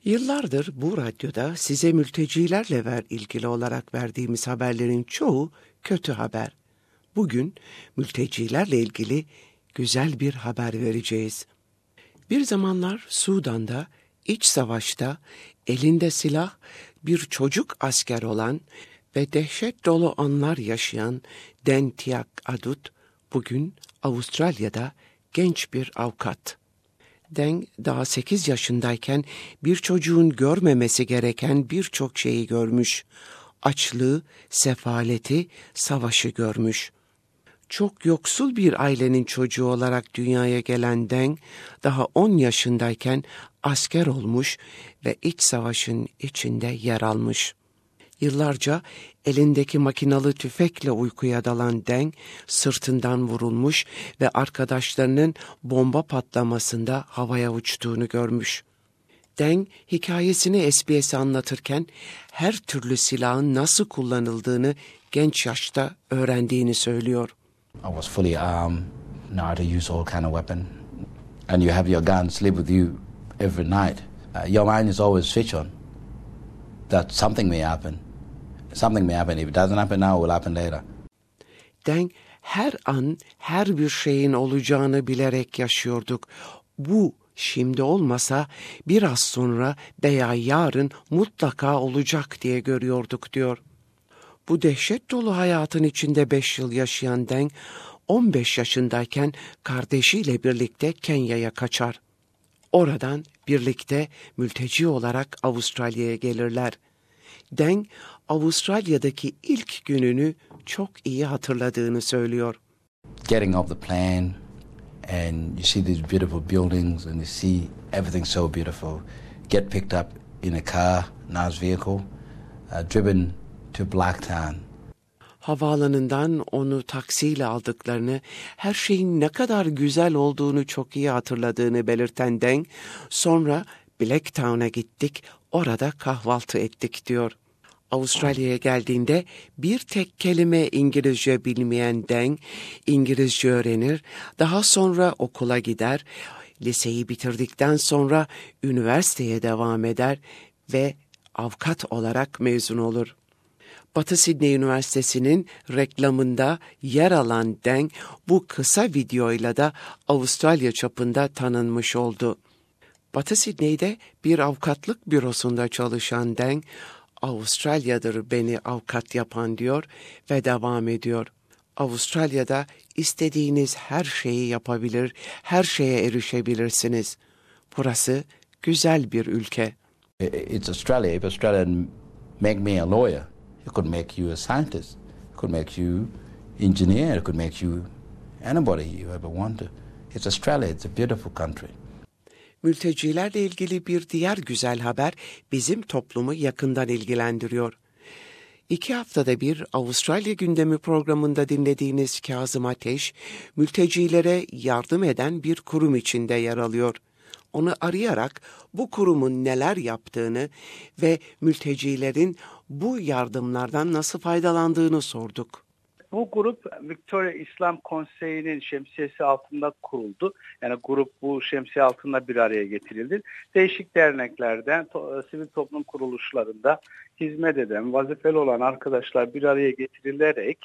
Yıllardır bu radyoda size mültecilerle ilgili olarak verdiğimiz haberlerin çoğu kötü haber. Bugün mültecilerle ilgili güzel bir haber vereceğiz. Bir zamanlar Sudan'da, iç savaşta, elinde silah bir çocuk asker olan ve dehşet dolu anlar yaşayan Deng Tiak Adut, bugün Avustralya'da genç bir avukat. Deng daha 8 yaşındayken bir çocuğun görmemesi gereken birçok şeyi görmüş. Açlığı, sefaleti, savaşı görmüş. Çok yoksul bir ailenin çocuğu olarak dünyaya gelen Deng, daha 10 yaşındayken asker olmuş ve iç savaşın içinde yer almış. Yıllarca elindeki makinalı tüfekle uykuya dalan Deng, sırtından vurulmuş ve arkadaşlarının bomba patlamasında havaya uçtuğunu görmüş. Deng, hikayesini SBS'e anlatırken her türlü silahın nasıl kullanıldığını genç yaşta öğrendiğini söylüyor. I was fully armed, know how to use all kind of weapon, and you have your gun sleep with you every night. Your mind is always switched on. That something may happen. Something may happen. If it doesn't happen now, it will happen later. Deng, her an her bir şeyin olacağını bilerek yaşıyorduk. Bu şimdi olmasa biraz sonra veya yarın mutlaka olacak diye görüyorduk diyor. Bu dehşet dolu hayatın içinde 5 yıl yaşayan Deng, 15 yaşındayken kardeşiyle birlikte Kenya'ya kaçar. Oradan birlikte mülteci olarak Avustralya'ya gelirler. Deng, Avustralya'daki ilk gününü çok iyi hatırladığını söylüyor. Getting off the plane and you see these beautiful buildings and you see everything so beautiful. Get picked up in a car, nice vehicle, driven to Blacktown. Havaalanından onu taksiyle aldıklarını, her şeyin ne kadar güzel olduğunu çok iyi hatırladığını belirten Deng, sonra Blacktown'a gittik, orada kahvaltı ettik diyor. Avustralya'ya geldiğinde bir tek kelime İngilizce bilmeyen Deng, İngilizce öğrenir, daha sonra okula gider, liseyi bitirdikten sonra üniversiteye devam eder ve avukat olarak mezun olur. Batı Sydney Üniversitesi'nin reklamında yer alan Deng, bu kısa videoyla da Avustralya çapında tanınmış oldu. Batı Sydney'de bir avukatlık bürosunda çalışan Deng, Avustralya'dır beni avukat yapan diyor ve devam ediyor. Avustralya'da istediğiniz her şeyi yapabilir, her şeye erişebilirsiniz. Burası güzel bir ülke. It's Australia. If Australia make me a lawyer, it could make you a scientist. It could make you engineer. It could make you anybody you ever want to. It's Australia. It's a beautiful country. Mültecilerle ilgili bir diğer güzel haber bizim toplumu yakından ilgilendiriyor. 2 haftada bir Avustralya Gündemi programında dinlediğiniz Kazım Ateş, mültecilere yardım eden bir kurum içinde yer alıyor. Onu arayarak bu kurumun neler yaptığını ve mültecilerin bu yardımlardan nasıl faydalandığını sorduk. Bu grup Victoria İslam Konseyi'nin şemsiyesi altında kuruldu. Yani grup bu şemsiye altında bir araya getirildi. Değişik derneklerden, sivil toplum kuruluşlarında hizmet eden, vazifeli olan arkadaşlar bir araya getirilerek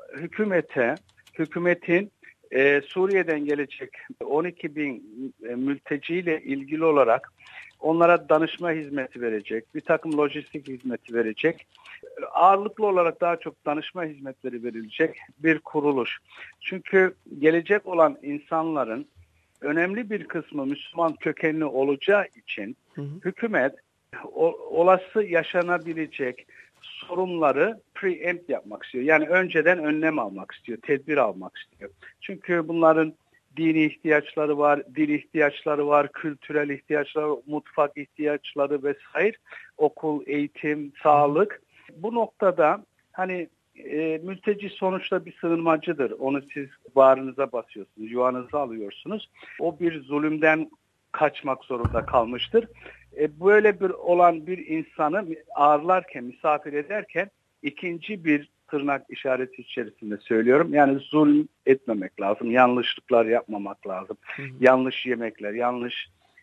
hükümetin Suriye'den gelecek 12 bin mülteciyle ilgili olarak onlara danışma hizmeti verecek, bir takım lojistik hizmeti verecek, ağırlıklı olarak daha çok danışma hizmetleri verilecek bir kuruluş. Çünkü gelecek olan insanların önemli bir kısmı Müslüman kökenli olacağı için hükümet olası yaşanabilecek sorunları preempt yapmak istiyor. Yani önceden önlem almak istiyor, tedbir almak istiyor. Çünkü bunların dini ihtiyaçları var, dil ihtiyaçları var, kültürel ihtiyaçları, mutfak ihtiyaçları vesaire, okul, eğitim, sağlık. Bu noktada hani mülteci sonuçta bir sığınmacıdır. Onu siz bağrınıza basıyorsunuz, yuvanıza alıyorsunuz. O bir zulümden kaçmak zorunda kalmıştır. Böyle olan bir insanı ağırlarken, misafir ederken ikinci bir tırnak işareti içerisinde söylüyorum. Yani zulüm etmemek lazım, yanlışlıklar yapmamak lazım. Yanlış yemekler, yanlış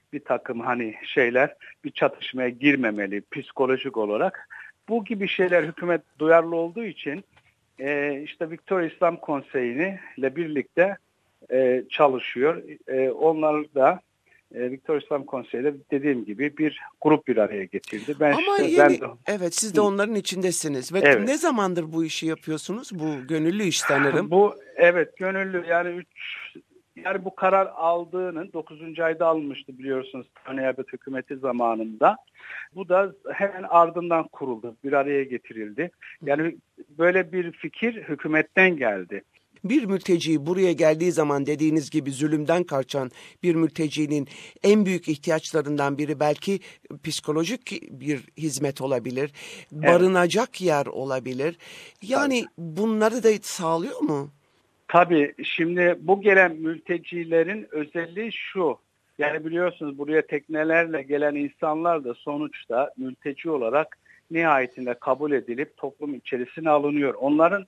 bir takım hani şeyler bir çatışmaya girmemeli psikolojik olarak. Bu gibi şeyler hükümet duyarlı olduğu için işte Victoria İslam Konseyi'ni ile birlikte çalışıyor. Onlar da Victoria İslam Konseyi'de dediğim gibi bir grup bir araya getirdi. Ama evet, siz de onların içindesiniz. Ve evet. ne zamandır bu işi yapıyorsunuz? Bu gönüllü iş sanırım. Bu evet gönüllü yani bu karar aldığının 9. ayda alınmıştı biliyorsunuz Tony Abbott hükümeti zamanında. Bu da hemen ardından kuruldu, bir araya getirildi. Yani böyle bir fikir hükümetten geldi. Bir mülteci buraya geldiği zaman dediğiniz gibi zulümden kaçan bir mültecinin en büyük ihtiyaçlarından biri belki psikolojik bir hizmet olabilir, barınacak yer olabilir. Yani bunları da sağlıyor mu? Tabii şimdi bu gelen mültecilerin özelliği şu. Yani biliyorsunuz buraya teknelerle gelen insanlar da sonuçta mülteci olarak nihayetinde kabul edilip toplum içerisine alınıyor. Onların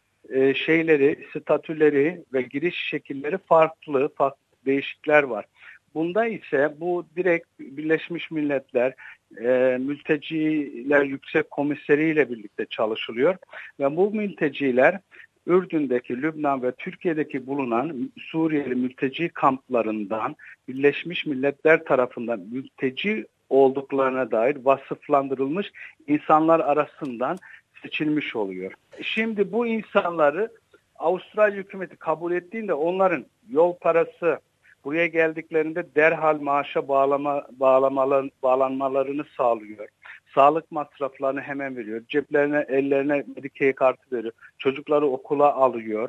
statüleri ve giriş şekilleri farklı değişiklikler var. Bunda ise bu direkt Birleşmiş Milletler Mülteciler Yüksek Komiseri ile birlikte çalışılıyor ve bu mülteciler Ürdün'deki, Lübnan ve Türkiye'deki bulunan Suriyeli mülteci kamplarından Birleşmiş Milletler tarafından mülteci olduklarına dair vasıflandırılmış insanlar arasından seçilmiş oluyor. Şimdi bu insanları Avustralya hükümeti kabul ettiğinde onların yol parası, buraya geldiklerinde derhal maaşa bağlanmalarını sağlıyor. Sağlık masraflarını hemen veriyor. Ceplerine, ellerine Medicare kartı veriyor. Çocukları okula alıyor.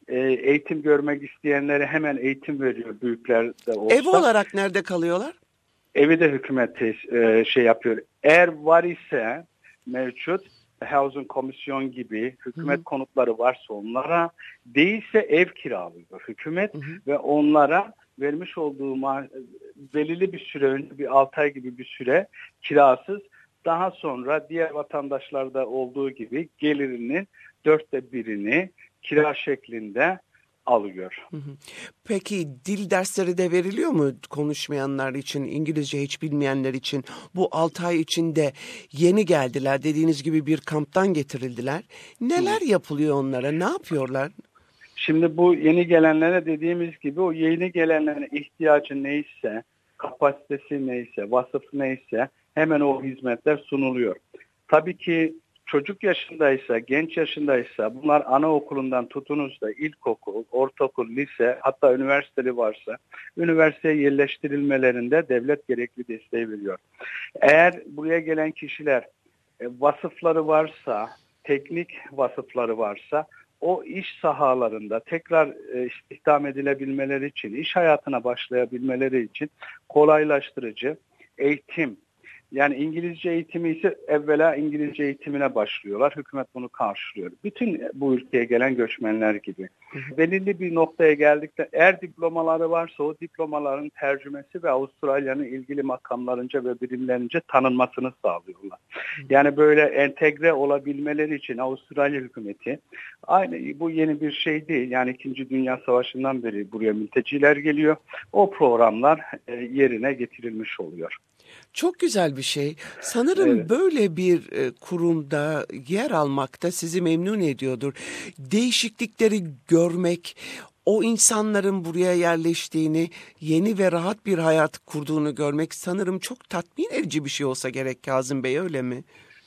Eğitim görmek isteyenlere hemen eğitim veriyor büyükler de olsa. Ev olarak nerede kalıyorlar? Evi de hükümet yapıyor. Eğer var ise mevcut Housing Komisyon gibi hükümet konutları varsa onlara, değilse ev kiralıyor hükümet ve onlara vermiş olduğu belirli bir süre önce bir 6 ay gibi bir süre kirasız, daha sonra diğer vatandaşlarda olduğu gibi gelirinin 1/4'ini kira şeklinde alıyor. Peki dil dersleri de veriliyor mu konuşmayanlar için, İngilizce hiç bilmeyenler için? Bu 6 ay içinde yeni geldiler, dediğiniz gibi bir kamptan getirildiler. Neler yapılıyor onlara, ne yapıyorlar? Şimdi bu yeni gelenlere dediğimiz gibi o yeni gelenlerin ihtiyacı neyse, kapasitesi neyse, vasıfı neyse hemen o hizmetler sunuluyor. Tabii ki çocuk yaşındaysa, genç yaşındaysa bunlar anaokulundan tutunuz da ilkokul, ortaokul, lise hatta üniversiteli varsa üniversiteye yerleştirilmelerinde devlet gerekli desteği veriyor. Eğer buraya gelen kişiler vasıfları varsa, teknik vasıfları varsa o iş sahalarında tekrar istihdam edilebilmeleri için, iş hayatına başlayabilmeleri için kolaylaştırıcı eğitim, yani İngilizce eğitimi ise evvela İngilizce eğitimine başlıyorlar. Hükümet bunu karşılıyor. Bütün bu ülkeye gelen göçmenler gibi. Belirli bir noktaya geldikte eğer diplomaları varsa o diplomaların tercümesi ve Avustralya'nın ilgili makamlarınca ve birimlerince tanınmasını sağlıyorlar. Yani böyle entegre olabilmeleri için Avustralya hükümeti, aynı bu yeni bir şey değil. Yani 2. Dünya Savaşı'ndan beri buraya mülteciler geliyor. O programlar yerine getirilmiş oluyor. Çok güzel bir şey. Sanırım böyle bir kurumda yer almak da sizi memnun ediyordur. Değişiklikleri görmek, o insanların buraya yerleştiğini, yeni ve rahat bir hayat kurduğunu görmek sanırım çok tatmin edici bir şey olsa gerek Kazım Bey, öyle mi?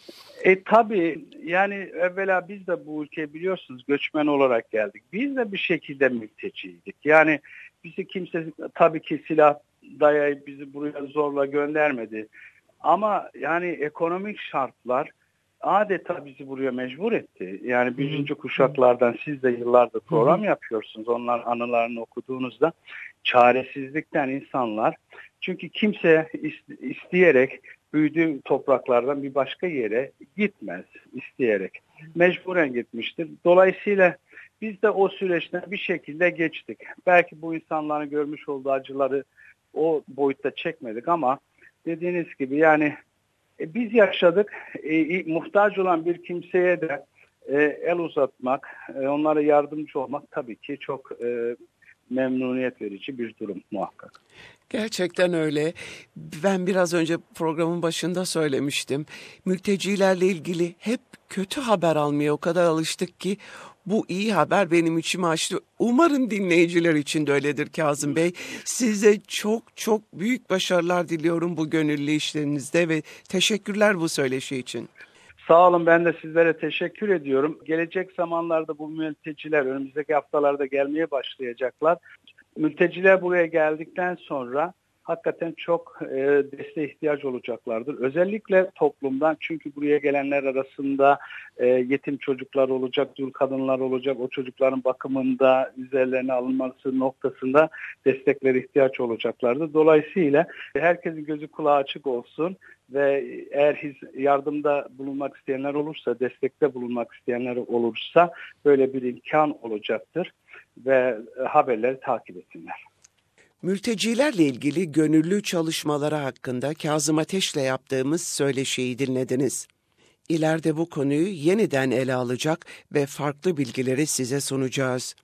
Tabii yani evvela biz de bu ülkeye biliyorsunuz göçmen olarak geldik. Biz de bir şekilde mülteciydik. Yani bizi kimse tabii ki silah dayayıp bizi buraya zorla göndermedi. Ama yani ekonomik şartlar adeta bizi buraya mecbur etti. Yani birinci kuşaklardan siz de yıllardır program yapıyorsunuz. Onların anılarını okuduğunuzda çaresizlikten insanlar, çünkü kimse isteyerek büyüdüğü topraklardan bir başka yere gitmez isteyerek. Mecburen gitmiştir. Dolayısıyla biz de o süreçten bir şekilde geçtik. Belki bu insanların görmüş olduğu acıları o boyutta çekmedik ama dediğiniz gibi yani biz yaşadık. Muhtaç olan bir kimseye de el uzatmak, onlara yardımcı olmak tabii ki çok memnuniyet verici bir durum muhakkak. Gerçekten öyle. Ben biraz önce programın başında söylemiştim. Mültecilerle ilgili hep kötü haber almaya o kadar alıştık ki bu iyi haber benim içimi açtı. Umarım dinleyiciler için de öyledir Kazım Bey. Size çok çok büyük başarılar diliyorum bu gönüllü işlerinizde ve teşekkürler bu söyleşi için. Sağ olun, ben de sizlere teşekkür ediyorum. Gelecek zamanlarda bu mülteciler önümüzdeki haftalarda gelmeye başlayacaklar. Mülteciler buraya geldikten sonra hakikaten çok desteğe ihtiyaç olacaklardır. Özellikle toplumdan, çünkü buraya gelenler arasında yetim çocuklar olacak, dul kadınlar olacak. O çocukların bakımında üzerlerine alınması noktasında desteklere ihtiyaç olacaklardır. Dolayısıyla herkesin gözü kulağı açık olsun ve eğer yardımda bulunmak isteyenler olursa, destekte bulunmak isteyenler olursa böyle bir imkan olacaktır ve haberleri takip etsinler. Mültecilerle ilgili gönüllü çalışmaları hakkında Kazım Ateş'le yaptığımız söyleşiyi dinlediniz. İleride bu konuyu yeniden ele alacak ve farklı bilgileri size sunacağız.